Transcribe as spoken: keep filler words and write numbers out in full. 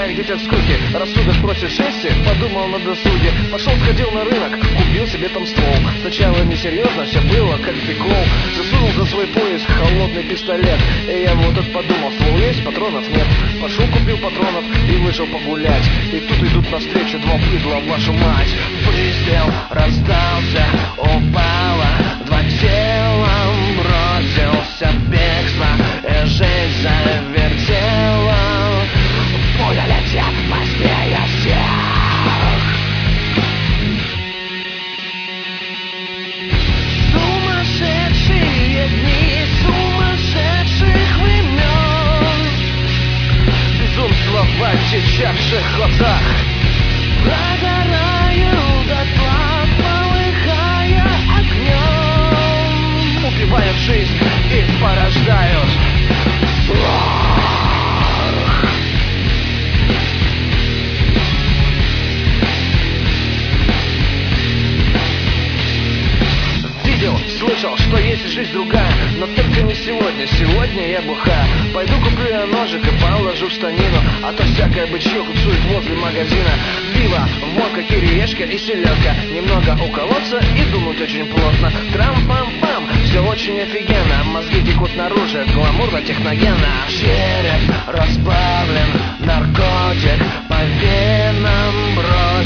знает, где от скуки рассудок просит жести. Подумал на досуге, пошел, сходил на рынок, купил себе там ствол. Сначала несерьезно, все было как прикол. Засунул за свой пояс холодный пистолет. И я вот тут подумал, ствол есть, патронов нет. Пошел, купил патронов и вышел погулять. И тут идут навстречу два быдла, вашу мать. Выстрел раздался, упало два тела, бросился в бегство, и жизнь завертела. Пуля летит быстрее всех. Сумасшедшие дни сумасшедших времен, безумство в отечавших глазах. Прогораю дотла, полыхая огнем, убивают жизнь и порождают страх. Видел, слышал, что есть жизнь другая, но только не сегодня, сегодня я бухаю. Пойду куплю я ножик и положу в штанину, а то всякое бычье куцует возле магазина. Пиво, водка, кириешка и селедка, немного уколоться и думать очень плотно. Трам-пам-пам, все очень офигенно, мозги текут наружу, гламурно, техногенно. Череп расплавлен, наркотик по венам бросит.